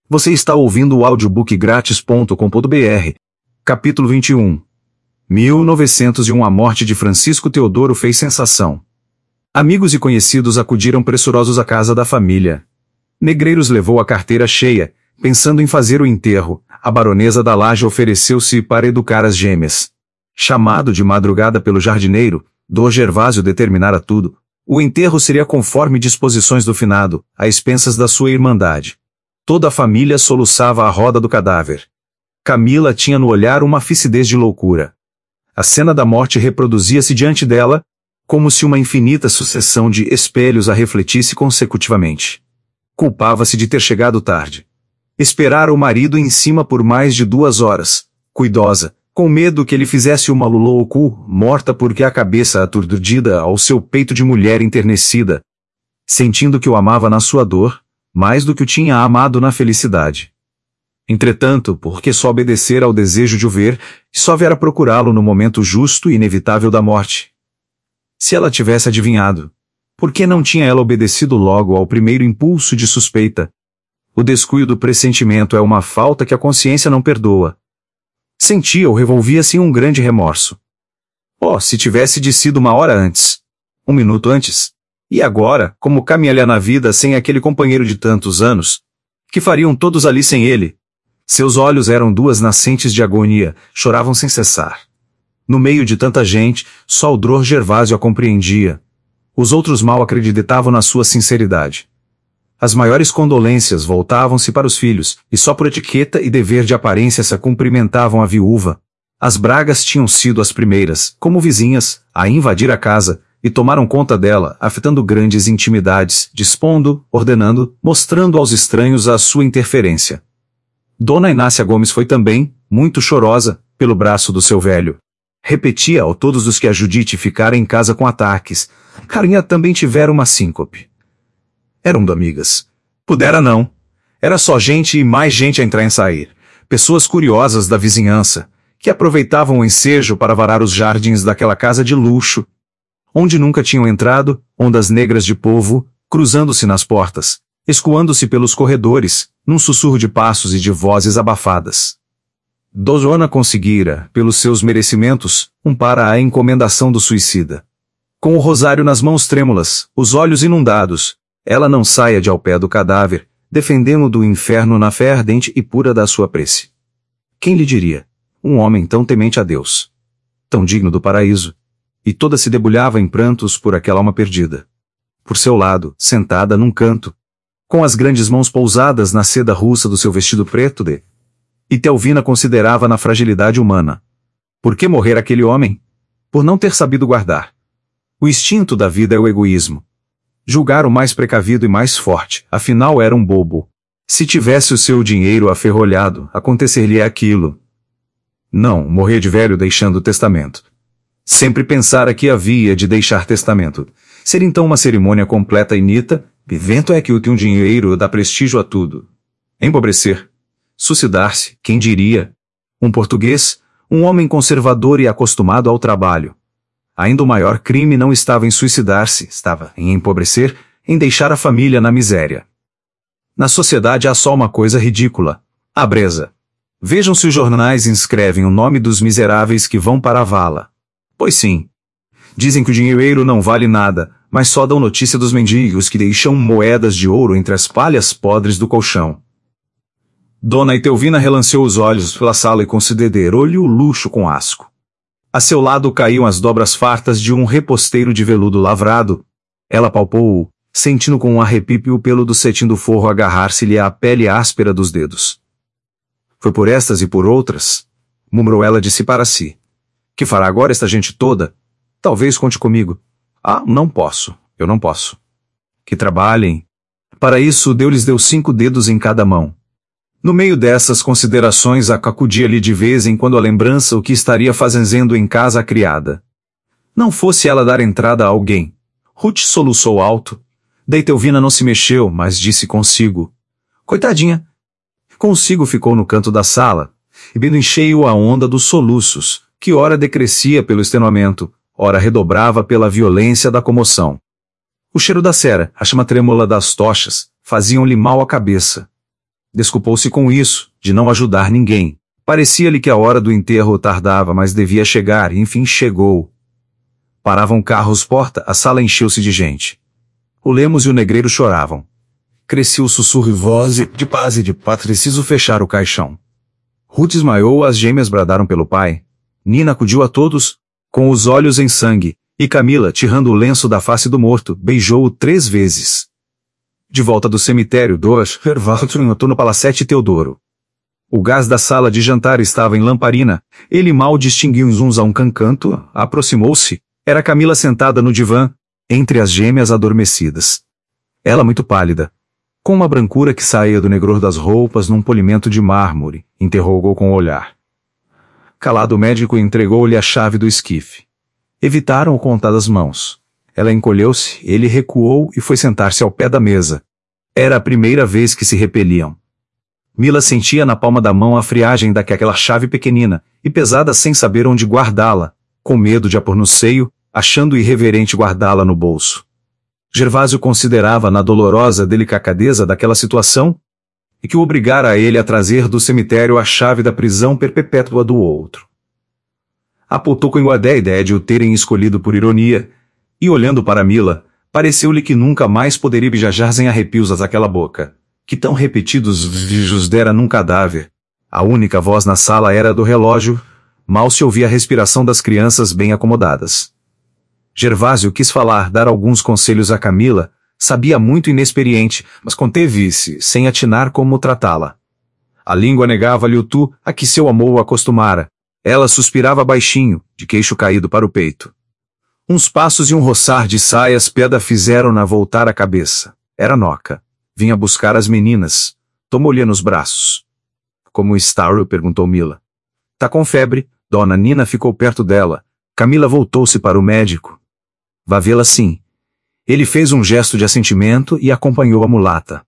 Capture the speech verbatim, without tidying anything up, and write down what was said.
Você está ouvindo o audiobook grátis ponto com ponto br. Capítulo vinte e um. mil novecentos e um A morte de Francisco Teodoro fez sensação. Amigos e conhecidos acudiram pressurosos à casa da família. Negreiros levou a carteira cheia, pensando em fazer o enterro. A baronesa da Laje ofereceu-se para educar as gêmeas. Chamado de madrugada pelo jardineiro, Dom Gervásio determinara tudo. O enterro seria conforme disposições do finado, a expensas da sua irmandade. Toda a família soluçava à roda do cadáver. Camila tinha no olhar uma fixidez de loucura. A cena da morte reproduzia-se diante dela, como se uma infinita sucessão de espelhos a refletisse consecutivamente. Culpava-se de ter chegado tarde. Esperara o marido em cima por mais de duas horas, cuidosa, com medo que ele fizesse uma louco, morta porque a cabeça aturdida ao seu peito de mulher enternecida, sentindo que o amava na sua dor, mais do que o tinha amado na felicidade. Entretanto, porque só obedecera ao desejo de o ver, só viera procurá-lo no momento justo e inevitável da morte. Se ela tivesse adivinhado, por que não tinha ela obedecido logo ao primeiro impulso de suspeita? O descuido do pressentimento é uma falta que a consciência não perdoa. Sentia ou revolvia-se um grande remorso. Oh, se tivesse descido uma hora antes, um minuto antes. E agora, como caminharia na vida sem aquele companheiro de tantos anos? Que fariam todos ali sem ele? Seus olhos eram duas nascentes de agonia, choravam sem cessar. No meio de tanta gente, só o Dom Gervásio a compreendia. Os outros mal acreditavam na sua sinceridade. As maiores condolências voltavam-se para os filhos, e só por etiqueta e dever de aparência se cumprimentavam a viúva. As Bragas tinham sido as primeiras, como vizinhas, a invadir a casa, e tomaram conta dela, afetando grandes intimidades, dispondo, ordenando, mostrando aos estranhos a sua interferência. Dona Inácia Gomes foi também, muito chorosa, pelo braço do seu velho. Repetia a todos os que a Judite ficara em casa com ataques. Carinha também tivera uma síncope. Eram amigas. Pudera não. Era só gente e mais gente a entrar e sair. Pessoas curiosas da vizinhança, que aproveitavam o ensejo para varar os jardins daquela casa de luxo, onde nunca tinham entrado, ondas negras de povo, cruzando-se nas portas, escoando-se pelos corredores, num sussurro de passos e de vozes abafadas. Dona conseguira, pelos seus merecimentos, um para a encomendação do suicida. Com o rosário nas mãos trêmulas, os olhos inundados, ela não saia de ao pé do cadáver, defendendo-o do inferno na fé ardente e pura da sua prece. Quem lhe diria? Um homem tão temente a Deus, tão digno do paraíso, e toda se debulhava em prantos por aquela alma perdida. Por seu lado, sentada num canto, com as grandes mãos pousadas na seda russa do seu vestido preto de... E Telvina considerava na fragilidade humana. Por que morrer aquele homem? Por não ter sabido guardar. O instinto da vida é o egoísmo. Julgar o mais precavido e mais forte, afinal era um bobo. Se tivesse o seu dinheiro aferrolhado, acontecer-lhe aquilo. Não, morrer de velho deixando o testamento. Sempre pensara que havia de deixar testamento. Ser então uma cerimônia completa e nita, vivento é que o teu dinheiro dá prestígio a tudo. Empobrecer. Suicidar-se, quem diria? Um português, um homem conservador e acostumado ao trabalho. Ainda o maior crime não estava em suicidar-se, estava em empobrecer, em deixar a família na miséria. Na sociedade há só uma coisa ridícula: a breza. Vejam se os jornais inscrevem o nome dos miseráveis que vão para a vala. Pois sim. Dizem que o dinheiro não vale nada, mas só dão notícia dos mendigos que deixam moedas de ouro entre as palhas podres do colchão. Dona Etelvina relanceou os olhos pela sala e considerou-lhe o luxo com asco. A seu lado caíam as dobras fartas de um reposteiro de veludo lavrado. Ela palpou-o, sentindo com um arrepípio o pelo do cetim do forro agarrar-se-lhe à pele áspera dos dedos. Foi por estas e por outras, murmurou ela de si para si. Que fará agora esta gente toda? Talvez conte comigo. Ah, não posso, eu não posso. Que trabalhem. Para isso Deus lhes deu cinco dedos em cada mão. No meio dessas considerações acudia-lhe de vez em quando a lembrança o que estaria fazendo em casa a criada. Não fosse ela dar entrada a alguém. Ruth soluçou alto. Etelvina não se mexeu, mas disse consigo. Coitadinha. Consigo ficou no canto da sala, e vendo em cheio a onda dos soluços, que ora decrescia pelo extenuamento, ora redobrava pela violência da comoção. O cheiro da cera, a chama trêmula das tochas, faziam-lhe mal à cabeça. Desculpou-se com isso, de não ajudar ninguém. Parecia-lhe que a hora do enterro tardava, mas devia chegar, e enfim chegou. Paravam carros porta, a sala encheu-se de gente. O Lemos e o negreiro choravam. Crescia o sussurro e voz de paz e de paz, preciso fechar o caixão. Ruth desmaiou, as gêmeas bradaram pelo pai. Nina acudiu a todos, com os olhos em sangue, e Camila, tirando o lenço da face do morto, beijou-o três vezes. De volta do cemitério, Dor, Hervaltrin notou no palacete Teodoro. O gás da sala de jantar estava em lamparina, ele mal distinguiu uns a um cancanto, aproximou-se, era Camila sentada no divã, entre as gêmeas adormecidas. Ela muito pálida, com uma brancura que saía do negror das roupas num polimento de mármore, interrogou com o olhar. Calado o médico entregou-lhe a chave do esquife. Evitaram o contar das mãos. Ela encolheu-se, ele recuou e foi sentar-se ao pé da mesa. Era a primeira vez que se repeliam. Mila sentia na palma da mão a friagem daquela chave pequenina e pesada sem saber onde guardá-la, com medo de a pôr no seio, achando irreverente guardá-la no bolso. Gervásio considerava na dolorosa delicadeza daquela situação e que o obrigara a ele a trazer do cemitério a chave da prisão perpétua do outro. Apontou com a ideia de o terem escolhido por ironia, e olhando para Mila, pareceu-lhe que nunca mais poderia bijajar sem arrepios àquela boca, que tão repetidos vijos dera num cadáver. A única voz na sala era a do relógio, mal se ouvia a respiração das crianças bem acomodadas. Gervásio quis falar, dar alguns conselhos a Camila, sabia muito inexperiente, mas conteve-se, sem atinar como tratá-la. A língua negava-lhe o tu, a que seu amor o acostumara. Ela suspirava baixinho, de queixo caído para o peito. Uns passos e um roçar de saias peda fizeram-na voltar a cabeça. Era Noca. Vinha buscar as meninas. Tomou-lhe nos braços. Como está? Perguntou Mila. Tá com febre. Dona Nina ficou perto dela. Camila voltou-se para o médico. Vá vê-la sim. Ele fez um gesto de assentimento e acompanhou a mulata.